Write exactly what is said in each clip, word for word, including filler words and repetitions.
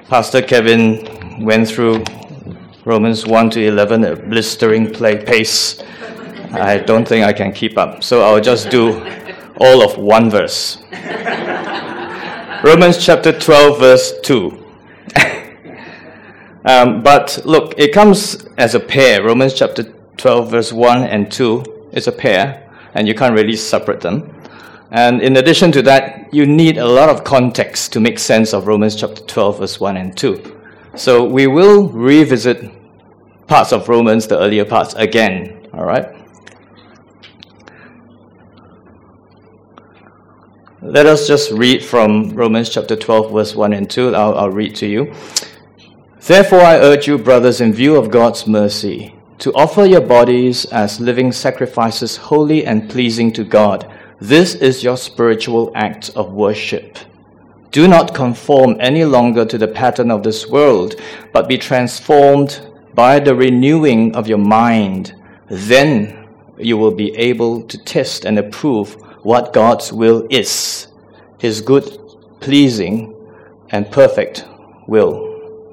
Pastor Kevin went through Romans one to eleven at a blistering play pace. I don't think I can keep up, so I'll just do all of one verse. Romans chapter twelve, verse two. um, but look, it comes as a pair. Romans chapter twelve, verse one and two is a pair, and you can't really separate them. And in addition to that, you need a lot of context to make sense of Romans chapter twelve, verse one and two. So we will revisit parts of Romans, the earlier parts, again. All right? Let us just read from Romans chapter twelve, verse one and two. I'll, I'll read to you. Therefore, I urge you, brothers, in view of God's mercy, to offer your bodies as living sacrifices, holy and pleasing to God. This is your spiritual act of worship. Do not conform any longer to the pattern of this world, but be transformed by the renewing of your mind. Then you will be able to test and approve what God's will is, His good, pleasing, and perfect will.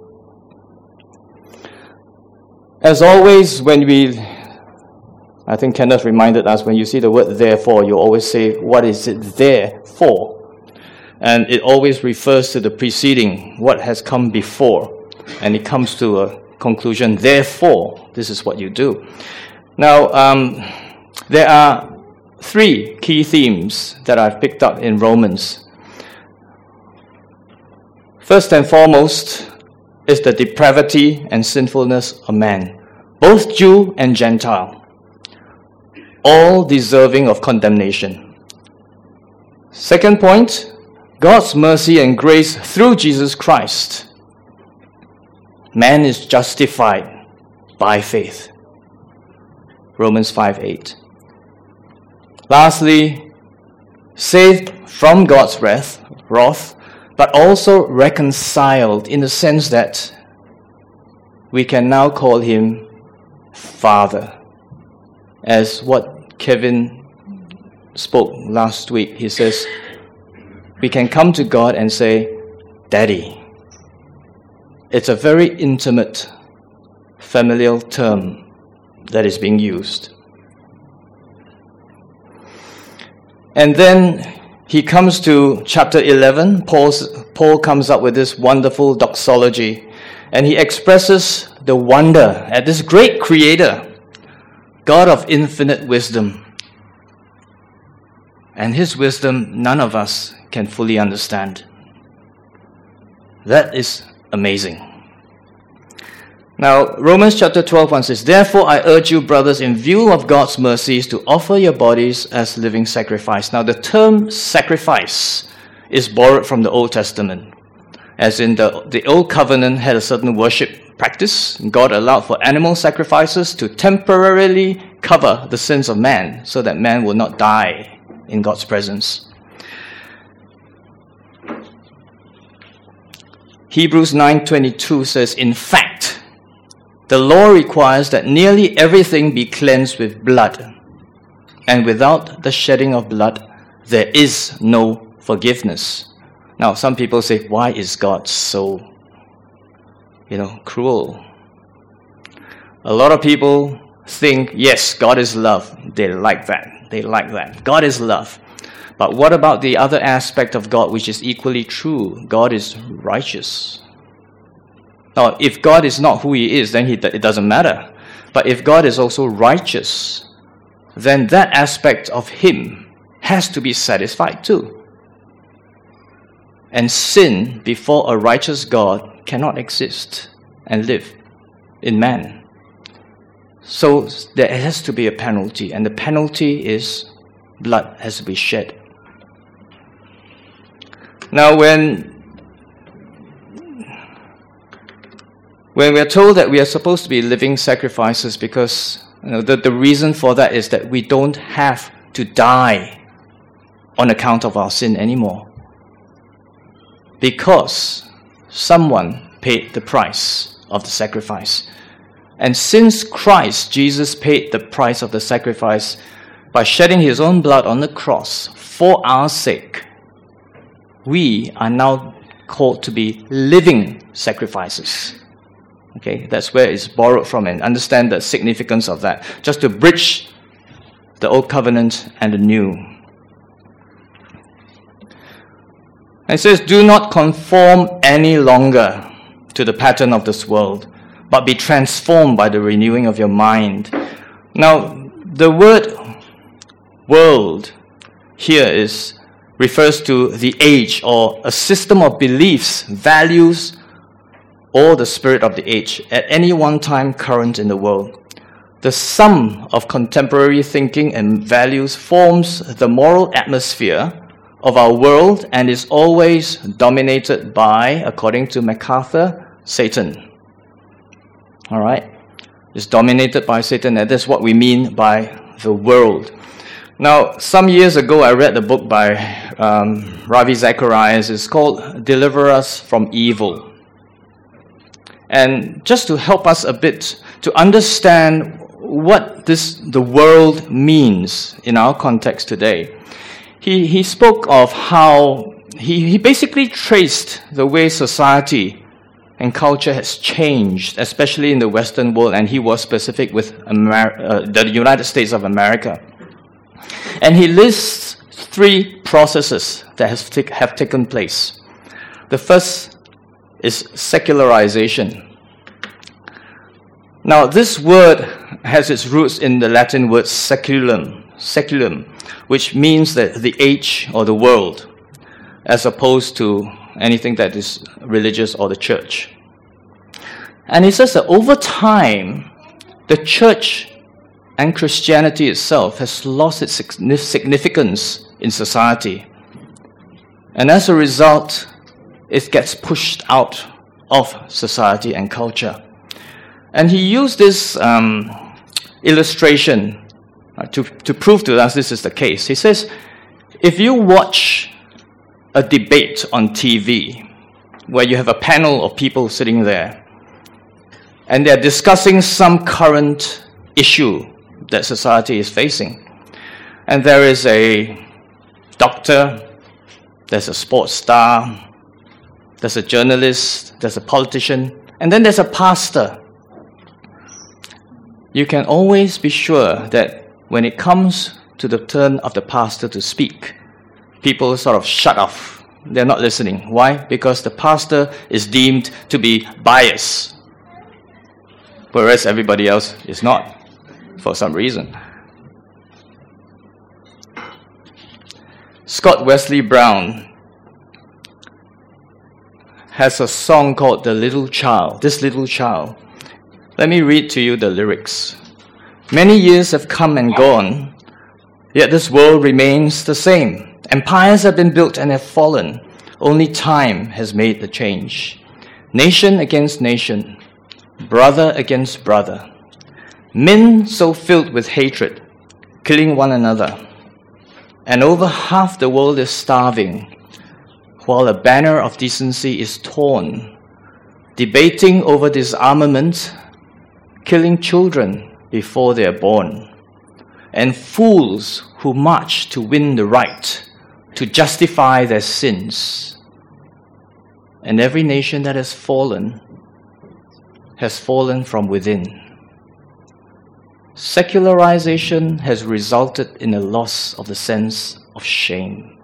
As always, when we I think Kenneth reminded us, when you see the word therefore, you always say, what is it there for? And it always refers to the preceding, what has come before. And it comes to a conclusion, therefore, this is what you do. Now, um, there are three key themes that I've picked up in Romans. First and foremost is the depravity and sinfulness of man, both Jew and Gentile, all deserving of condemnation. Second point, God's mercy and grace through Jesus Christ. Man is justified by faith. Romans five eight. Lastly, saved from God's wrath, wrath, but also reconciled in the sense that we can now call Him Father. As what Kevin spoke last week, he says, we can come to God and say, Daddy. It's a very intimate, familial term that is being used. And then he comes to chapter eleven. Paul's, Paul comes up with this wonderful doxology, and he expresses the wonder at this great Creator, God of infinite wisdom. And His wisdom, none of us can fully understand. That is amazing. Now, Romans chapter twelve, one says, Therefore I urge you, brothers, in view of God's mercies, to offer your bodies as living sacrifice. Now, the term sacrifice is borrowed from the Old Testament. As in the, the Old Covenant had a certain worship practice. God allowed for animal sacrifices to temporarily cover the sins of man so that man will not die in God's presence. Hebrews nine twenty-two says, In fact, the law requires that nearly everything be cleansed with blood, and without the shedding of blood, there is no forgiveness. Now, some people say, why is God so you know, cruel? A lot of people think, yes, God is love. They like that. They like that. God is love. But what about the other aspect of God, which is equally true? God is righteous. Now, if God is not who He is, then he, it doesn't matter. But if God is also righteous, then that aspect of Him has to be satisfied too. And sin before a righteous God cannot exist and live in man. So there has to be a penalty, and the penalty is blood has to be shed. Now, when when we are told that we are supposed to be living sacrifices, because you know, the, the reason for that is that we don't have to die on account of our sin anymore, because someone paid the price of the sacrifice. And since Christ, Jesus, paid the price of the sacrifice by shedding His own blood on the cross for our sake, we are now called to be living sacrifices. Okay, that's where it's borrowed from, and understand the significance of that, just to bridge the old covenant and the new. It says, do not conform any longer to the pattern of this world, but be transformed by the renewing of your mind. Now, the word world here is refers to the age, or a system of beliefs, values, or the spirit of the age at any one time current in the world. The sum of contemporary thinking and values forms the moral atmosphere of our world and is always dominated by, according to MacArthur, Satan. All right? It's dominated by Satan, and that's what we mean by the world. Now, some years ago, I read a book by um, Ravi Zacharias. It's called Deliver Us from Evil. And just to help us a bit to understand what this the world means in our context today, he, he spoke of how he, he basically traced the way society and culture has changed, especially in the Western world, and he was specific with Amer- uh, the United States of America. And he lists three processes that has t- have taken place. The first is secularization. Now, this word has its roots in the Latin word seculum, seculum, which means that the age or the world, as opposed to anything that is religious or the church. And he says that over time, the church and Christianity itself has lost its significance in society. And as a result, it gets pushed out of society and culture. And he used this um, illustration uh, to, to prove to us this is the case. He says, if you watch a debate on T V, where you have a panel of people sitting there, and they're discussing some current issue that society is facing, and there is a doctor, there's a sports star, there's a journalist, there's a politician, and then there's a pastor. You can always be sure that when it comes to the turn of the pastor to speak, people sort of shut off. They're not listening. Why? Because the pastor is deemed to be biased, whereas everybody else is not, for some reason. Scott Wesley Brown has a song called The Little Child, This Little Child. Let me read to you the lyrics. Many years have come and gone, yet this world remains the same. Empires have been built and have fallen. Only time has made the change. Nation against nation, brother against brother. Men so filled with hatred, killing one another. And over half the world is starving, while a banner of decency is torn, debating over disarmament, killing children before they are born, and fools who march to win the right to justify their sins. And every nation that has fallen has fallen from within. Secularization has resulted in a loss of the sense of shame.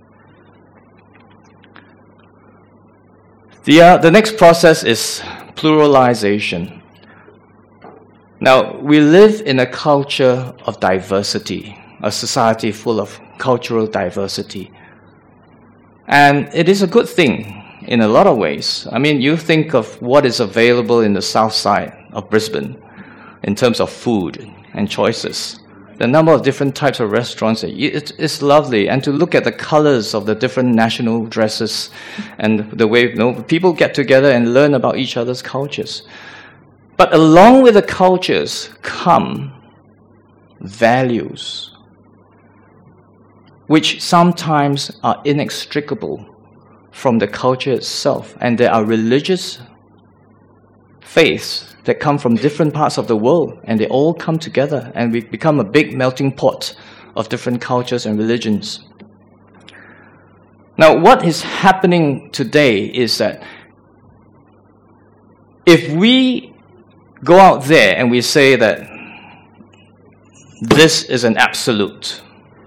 The, uh, the next process is pluralization. Now, we live in a culture of diversity, a society full of cultural diversity. And it is a good thing in a lot of ways. I mean, you think of what is available in the south side of Brisbane in terms of food and choices. The number of different types of restaurants, it's lovely. And to look at the colors of the different national dresses and the way, you know, people get together and learn about each other's cultures. But along with the cultures come values, which sometimes are inextricable from the culture itself. And there are religious faiths that come from different parts of the world, and they all come together, and we become a big melting pot of different cultures and religions. Now, what is happening today is that if we go out there and we say that this is an absolute,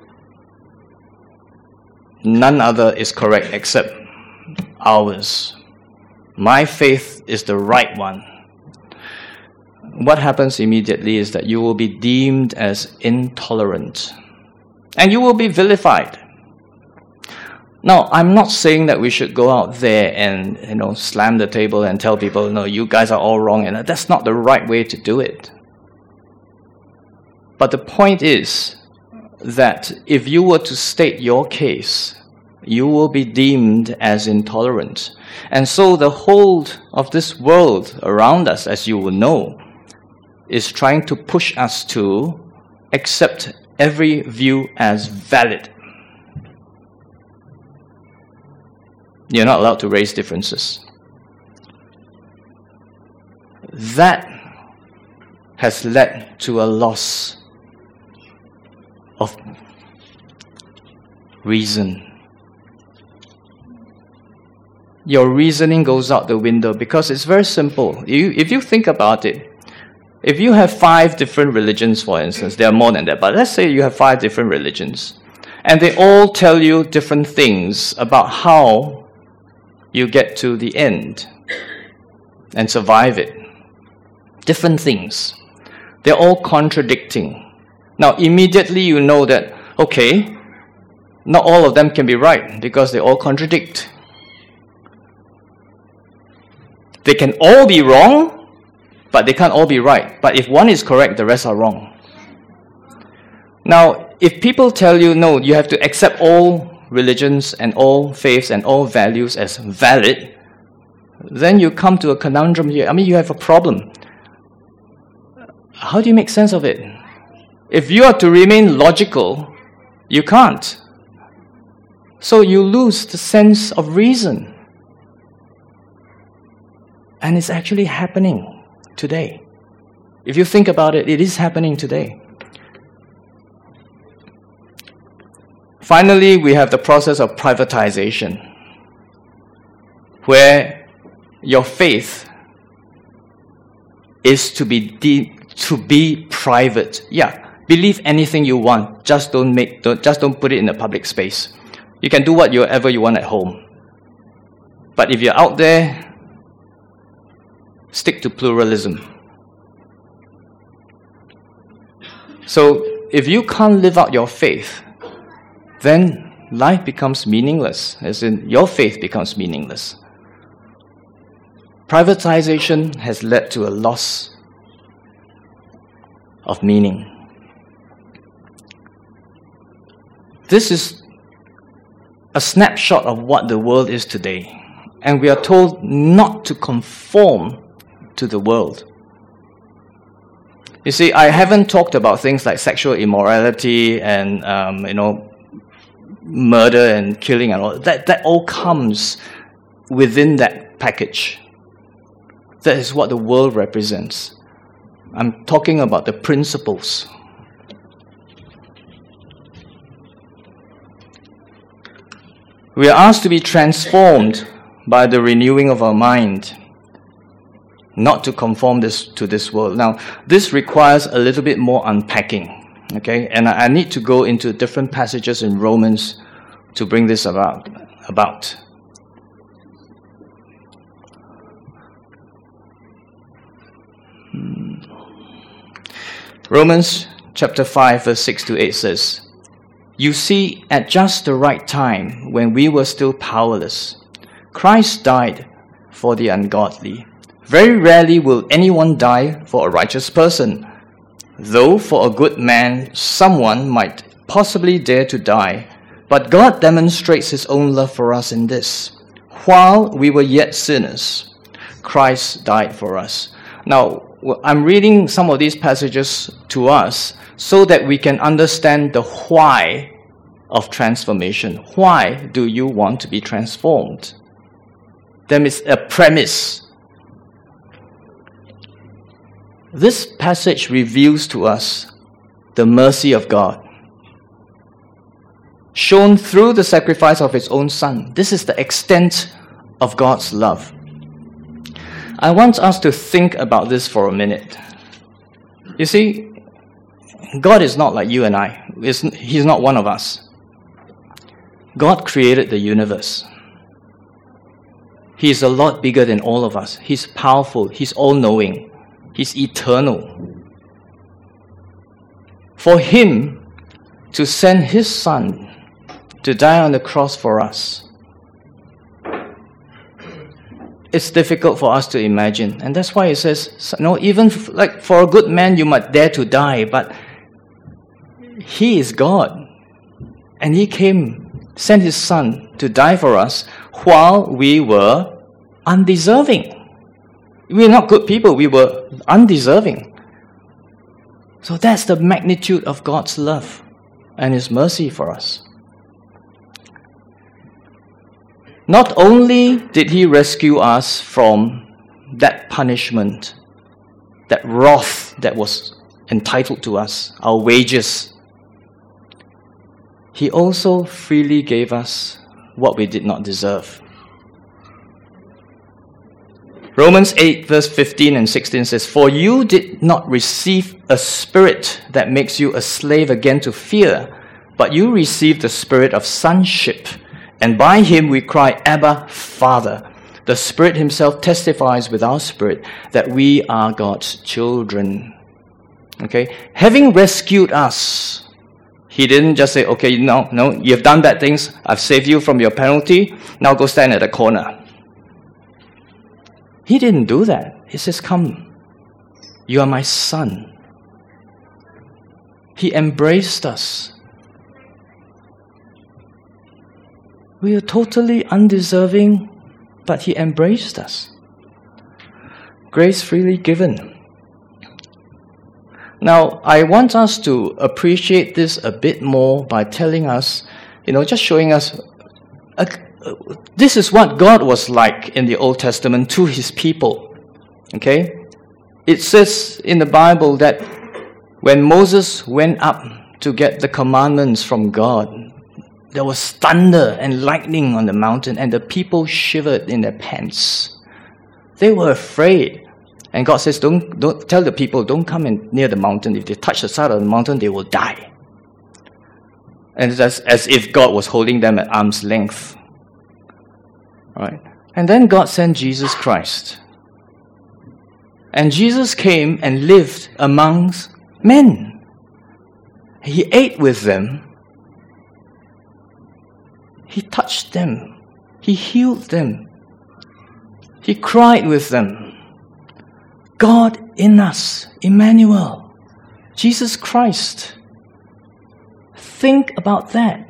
none other is correct except ours, my faith is the right one, what happens immediately is that you will be deemed as intolerant and you will be vilified. Now, I'm not saying that we should go out there and, you know, slam the table and tell people, no, you guys are all wrong, and that's not the right way to do it. But the point is that if you were to state your case, you will be deemed as intolerant. And so the whole of this world around us, as you will know, is trying to push us to accept every view as valid. You're not allowed to raise differences. That has led to a loss of reason. Your reasoning goes out the window because it's very simple. You, if you think about it, if you have five different religions, for instance, there are more than that, but let's say you have five different religions, and they all tell you different things about how you get to the end and survive it. Different things. They're all contradicting. Now, immediately you know that, okay, not all of them can be right because they all contradict. They can all be wrong, but they can't all be right. But if one is correct, the rest are wrong. Now, if people tell you, no, you have to accept all religions and all faiths and all values as valid, then you come to a conundrum here. I mean, you have a problem. How do you make sense of it? If you are to remain logical, you can't. So you lose the sense of reason. And it's actually happening today. If you think about it, it is happening today. Finally, we have the process of privatization, where your faith is to be de- to be private. Yeah, believe anything you want, just don't make, don't, just don't put it in the public space. You can do whatever you want at home. But if you're out there, stick to pluralism. So if you can't live out your faith, then life becomes meaningless, as in your faith becomes meaningless. Privatization has led to a loss of meaning. This is a snapshot of what the world is today, and we are told not to conform to the world. You see, I haven't talked about things like sexual immorality and, um, you know, murder and killing and all that. That all comes within that package. That is what the world represents. I'm talking about the principles. We are asked to be transformed by the renewing of our mind, not to conform this to this world. Now, this requires a little bit more unpacking. Okay, and I need to go into different passages in Romans to bring this about. about. Hmm. Romans chapter five, verse six to eight says, "You see, at just the right time, when we were still powerless, Christ died for the ungodly. Very rarely will anyone die for a righteous person. Though for a good man, someone might possibly dare to die. But God demonstrates His own love for us in this: while we were yet sinners, Christ died for us." Now, I'm reading some of these passages to us so that we can understand the why of transformation. Why do you want to be transformed? There is a premise. This passage reveals to us the mercy of God. shown through the sacrifice of his own Son. This is the extent of God's love. I want us to think about this for a minute. You see, God is not like you and I. He's not one of us. God created the universe. He is a lot bigger than all of us. He's powerful. He's all-knowing. He's eternal. For him to send his Son to die on the cross for us, it's difficult for us to imagine. And that's why it says, no, even f- like for a good man, you might dare to die, but he is God. And he came, sent his Son to die for us while we were undeserving. We were not good people, we were undeserving. So that's the magnitude of God's love and his mercy for us. Not only did he rescue us from that punishment, that wrath that was entitled to us, our wages, he also freely gave us what we did not deserve. Romans eight verse fifteen and sixteen says, "For you did not receive a spirit that makes you a slave again to fear, but you received the spirit of sonship. And by him we cry, Abba, Father. The Spirit himself testifies with our spirit that we are God's children." Okay? Having rescued us, he didn't just say, okay, no, no, you've done bad things. I've saved you from your penalty. Now go stand at the corner. He didn't do that. He says, come, you are my son. He embraced us. We are totally undeserving, but he embraced us. Grace freely given. Now, I want us to appreciate this a bit more by telling us, you know, just showing us, uh, uh, this is what God was like in the Old Testament to his people. Okay? It says in the Bible that when Moses went up to get the commandments from God, there was thunder and lightning on the mountain, and the people shivered in their pants. They were afraid. And God says, don't, don't tell the people, don't come in near the mountain. If they touch the side of the mountain, they will die. And it's as, as if God was holding them at arm's length. Right? And then God sent Jesus Christ. And Jesus came and lived amongst men. He ate with them. He touched them. He healed them. He cried with them. God in us, Emmanuel, Jesus Christ. Think about that.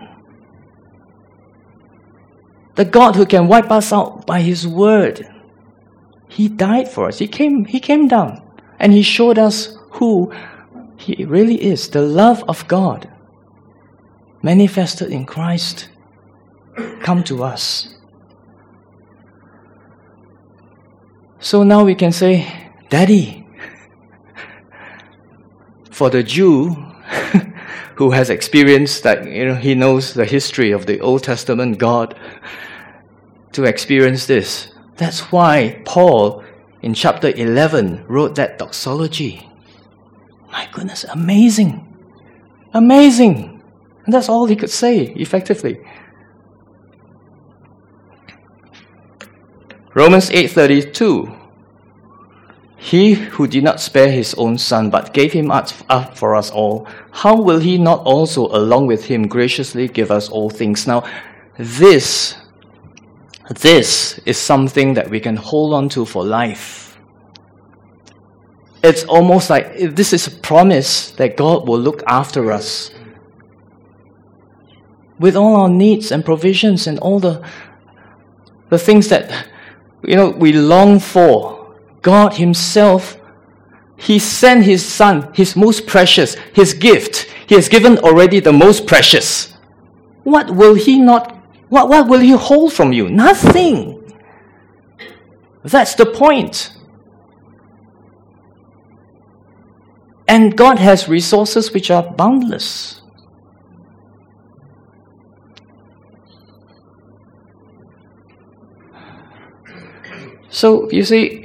The God who can wipe us out by his word. He died for us. He came, he came down and he showed us who he really is. The love of God manifested in Christ come to us. So now we can say, Daddy. For the Jew who has experienced that, you know, he knows the history of the Old Testament God, to experience this. That's why Paul in chapter eleven wrote that doxology. My goodness, amazing. Amazing. And that's all he could say effectively. Romans eight thirty-two. He who did not spare his own son, but gave him up for us all, how will he not also, along with him, graciously give us all things? Now, this, this is something that we can hold on to for life. It's almost like this is a promise that God will look after us with all our needs and provisions and all the, the things that, you know, we long for. God himself, he sent his son, his most precious, his gift. He has given already the most precious. What will he not, what, what will he hold from you? Nothing. That's the point. And God has resources which are boundless. So, you see,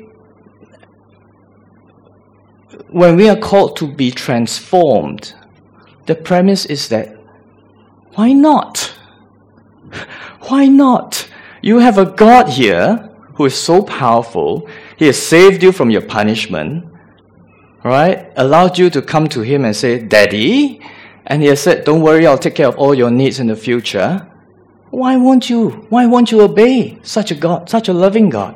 when we are called to be transformed, the premise is that, why not? Why not? You have a God here who is so powerful. He has saved you from your punishment, right? Allowed you to come to Him and say, Daddy. And He has said, don't worry, I'll take care of all your needs in the future. Why won't you? Why won't you obey such a God, such a loving God?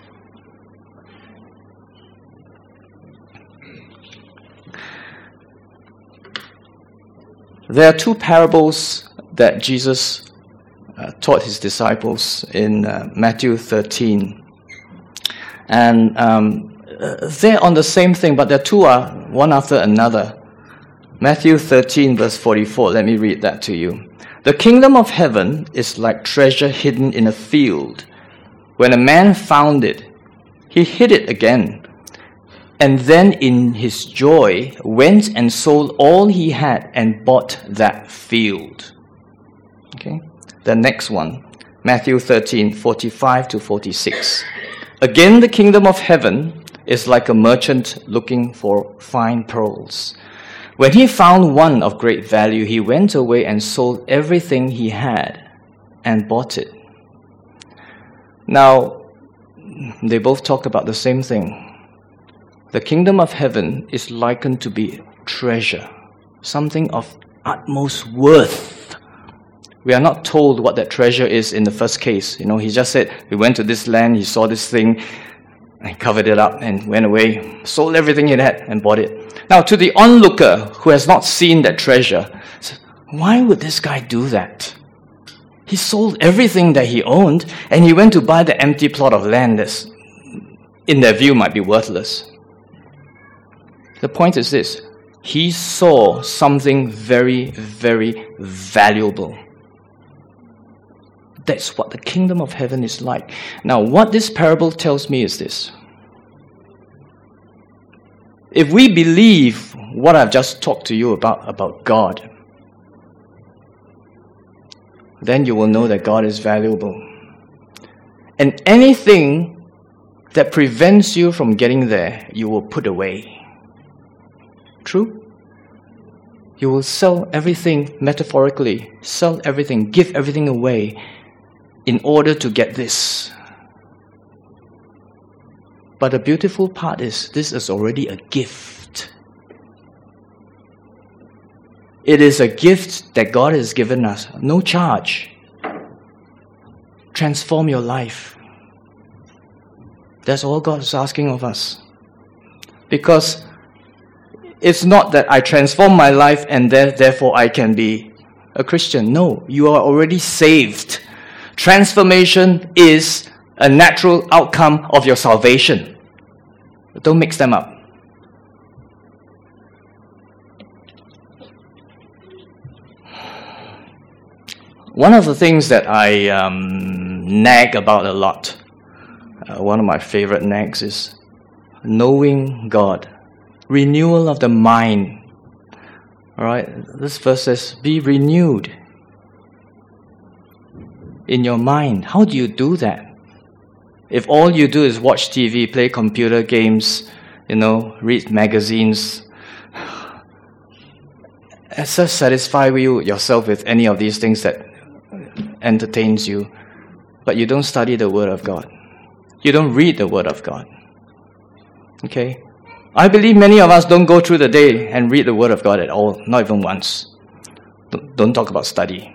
There are two parables that Jesus uh, taught His disciples in uh, Matthew thirteen. And um, uh, they're on the same thing, but the two are one after another. Matthew thirteen, verse forty-four, let me read that to you. The kingdom of heaven is like treasure hidden in a field. When a man found it, he hid it again. And then in his joy, went and sold all he had and bought that field. Okay. The next one, Matthew thirteen, forty-five to forty-six. Again, the kingdom of heaven is like a merchant looking for fine pearls. When he found one of great value, he went away and sold everything he had and bought it. Now, they both talk about the same thing. The kingdom of heaven is likened to be treasure, something of utmost worth. We are not told what that treasure is in the first case. You know, he just said, we went to this land, he saw this thing, and covered it up and went away, sold everything he had and bought it. Now, to the onlooker who has not seen that treasure, why would this guy do that? He sold everything that he owned and he went to buy the empty plot of land that's, in their view, might be worthless. The point is this: he saw something very, very valuable. That's what the kingdom of heaven is like. Now, what this parable tells me is this. If we believe what I've just talked to you about, about God, then you will know that God is valuable. And anything that prevents you from getting there, you will put away. True? You will sell everything, metaphorically, sell everything, give everything away in order to get this. But the beautiful part is, this is already a gift. It is a gift that God has given us, no charge. Transform your life. That's all God is asking of us. Because it's not that I transform my life and therefore I can be a Christian. No, you are already saved. Transformation is a natural outcome of your salvation. Don't mix them up. One of the things that I um, nag about a lot, uh, one of my favorite nags is knowing God. Renewal of the mind. All right, this verse says, be renewed in your mind. How do you do that? If all you do is watch T V, play computer games, you know, read magazines, just satisfy you yourself with any of these things that entertains you, but you don't study the Word of God. You don't read the Word of God. Okay? I believe many of us don't go through the day and read the Word of God at all, not even once. Don't talk about study.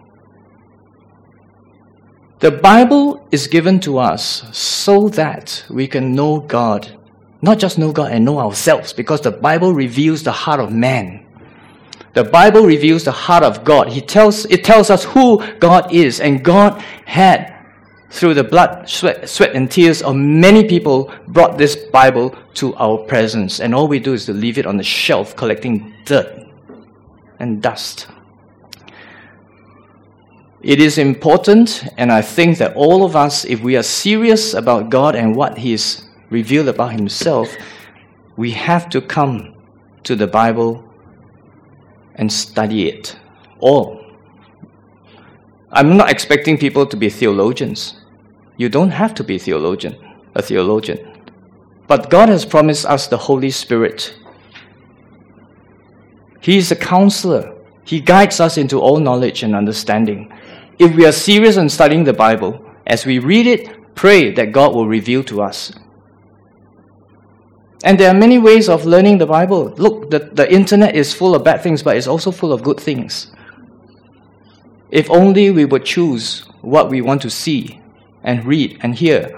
The Bible is given to us so that we can know God. Not just know God and know ourselves, because the Bible reveals the heart of man. The Bible reveals the heart of God. He tells, it tells us who God is, and God had, through the blood, sweat, sweat and tears of many people, brought this Bible to our presence. And all we do is to leave it on the shelf, collecting dirt and dust. It is important, and I think that all of us, if we are serious about God and what He has revealed about Himself, we have to come to the Bible and study it all. I'm not expecting people to be theologians. You don't have to be a theologian. a theologian. But God has promised us the Holy Spirit. He is a counselor. He guides us into all knowledge and understanding. If we are serious in studying the Bible, as we read it, pray that God will reveal to us. And there are many ways of learning the Bible. Look, the, the internet is full of bad things, but it's also full of good things. If only we would choose what we want to see and read and hear.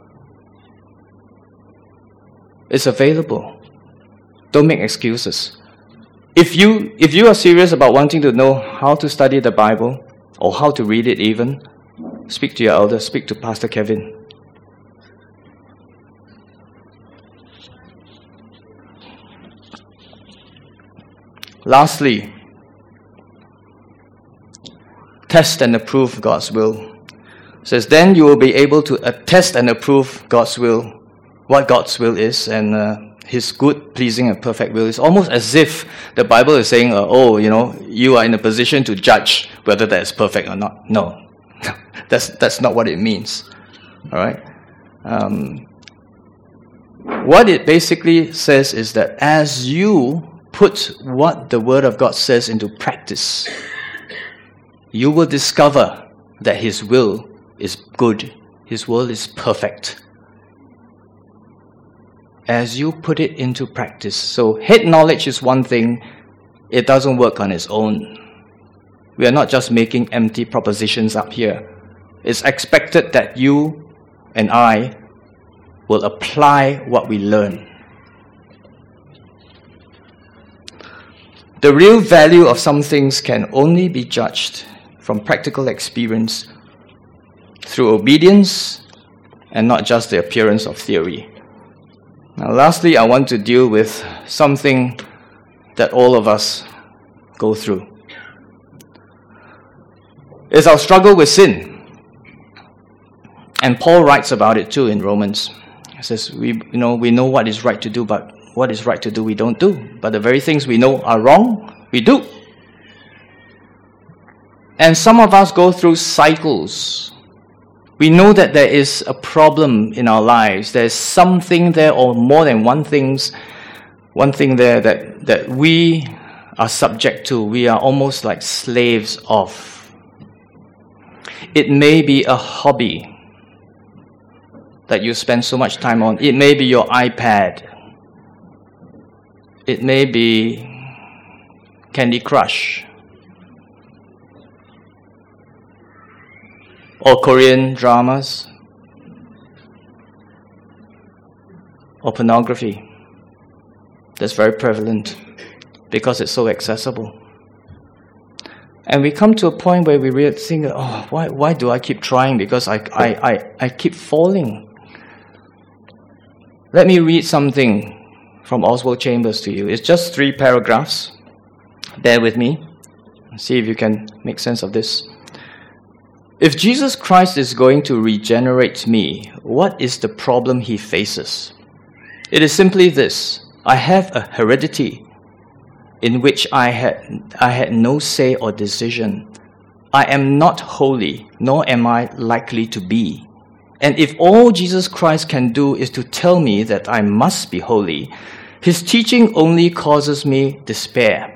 It's available. Don't make excuses. If you, if you are serious about wanting to know how to study the Bible, or how to read it even, speak to your elder, speak to Pastor Kevin. Lastly, test and approve God's will. It says, then you will be able to uh, test and approve God's will, what God's will is, and uh, His good, pleasing, and perfect will. It's almost as if the Bible is saying, uh, oh, you know, you are in a position to judge whether that is perfect or not. No, that's that's not what it means. All right. Um, what it basically says is that as you put what the Word of God says into practice, you will discover that His will is good. His will is perfect. As you put it into practice. So head knowledge is one thing. It doesn't work on its own. We are not just making empty propositions up here. It's expected that you and I will apply what we learn. The real value of some things can only be judged from practical experience through obedience and not just the appearance of theory. Now, lastly, I want to deal with something that all of us go through. It's our struggle with sin. And Paul writes about it too in Romans. He says, we, you know, we know what is right to do, but what is right to do we don't do. But the very things we know are wrong, we do. And some of us go through cycles. We know that there is a problem in our lives. There's something there, or more than one things, one thing there that, that we are subject to. We are almost like slaves of. It may be a hobby that you spend so much time on. It may be your iPad. It may be Candy Crush. Or Korean dramas, or pornography. That's very prevalent because it's so accessible. And we come to a point where we really think, oh, why, why do I keep trying? Because I, I, I, I keep falling. Let me read something from Oswald Chambers to you. It's just three paragraphs. Bear with me. See if you can make sense of this. If Jesus Christ is going to regenerate me, what is the problem He faces? It is simply this. I have a heredity in which I had, I had no say or decision. I am not holy, nor am I likely to be. And if all Jesus Christ can do is to tell me that I must be holy, His teaching only causes me despair.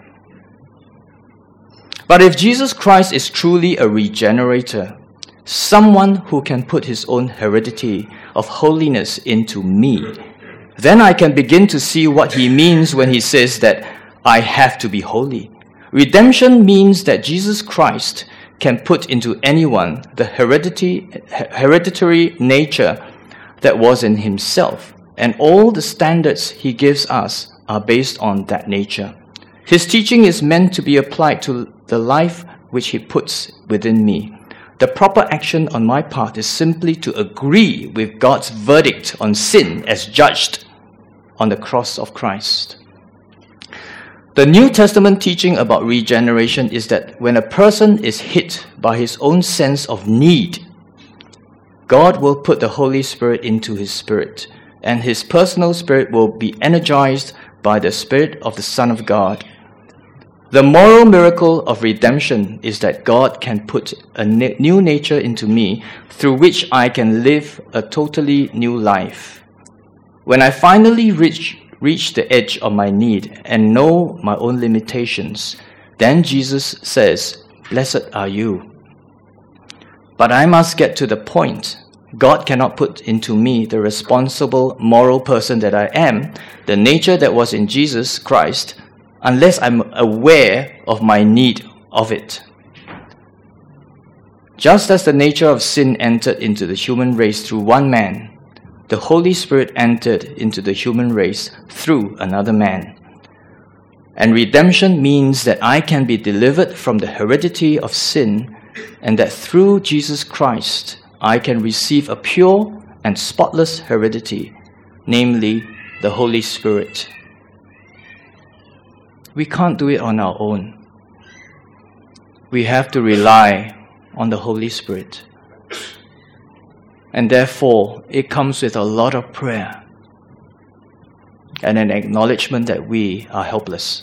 But if Jesus Christ is truly a regenerator, someone who can put His own heredity of holiness into me, then I can begin to see what He means when He says that I have to be holy. Redemption means that Jesus Christ can put into anyone the heredity, hereditary nature that was in Himself, and all the standards He gives us are based on that nature. His teaching is meant to be applied to the life which He puts within me. The proper action on my part is simply to agree with God's verdict on sin as judged on the cross of Christ. The New Testament teaching about regeneration is that when a person is hit by his own sense of need, God will put the Holy Spirit into his spirit, and his personal spirit will be energized by the Spirit of the Son of God. The moral miracle of redemption is that God can put a na- new nature into me through which I can live a totally new life. When I finally reach, reach the edge of my need and know my own limitations, then Jesus says, "Blessed are you." But I must get to the point. God cannot put into me the responsible moral person that I am, the nature that was in Jesus Christ, unless I'm aware of my need of it. Just as the nature of sin entered into the human race through one man, the Holy Spirit entered into the human race through another man. And redemption means that I can be delivered from the heredity of sin, and that through Jesus Christ, I can receive a pure and spotless heredity, namely the Holy Spirit. We can't do it on our own. We have to rely on the Holy Spirit. And therefore, it comes with a lot of prayer and an acknowledgement that we are helpless.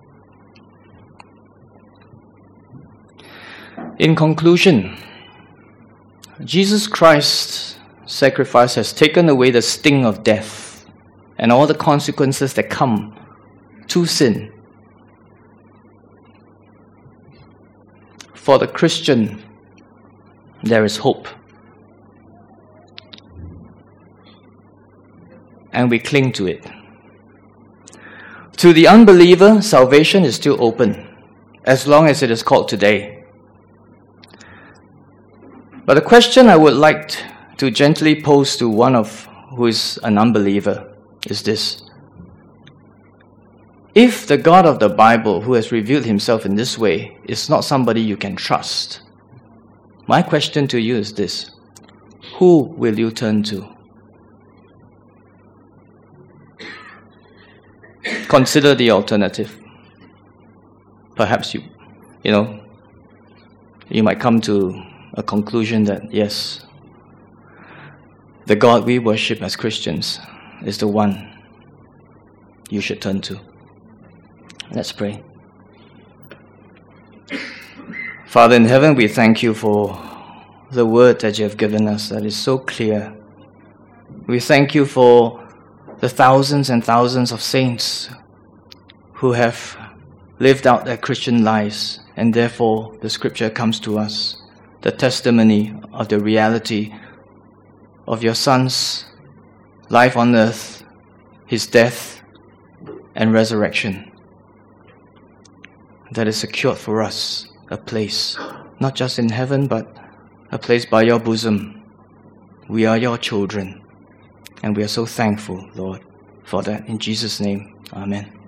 In conclusion, Jesus Christ's sacrifice has taken away the sting of death and all the consequences that come to sin. For the Christian, there is hope. And we cling to it. To the unbeliever, salvation is still open, as long as it is called today. But the question I would like to gently pose to one of who is an unbeliever is this. If the God of the Bible, who has revealed himself in this way, is not somebody you can trust, my question to you is this: who will you turn to? Consider the alternative. Perhaps you, you know, you might come to a conclusion that, yes, the God we worship as Christians is the one you should turn to. Let's pray. Father in heaven, we thank you for the word that you have given us that is so clear. We thank you for the thousands and thousands of saints who have lived out their Christian lives, and therefore the scripture comes to us, the testimony of the reality of your Son's life on earth, his death and resurrection, that is secured for us a place, not just in heaven, but a place by your bosom. We are your children, and we are so thankful, Lord, for that. In Jesus' name, amen.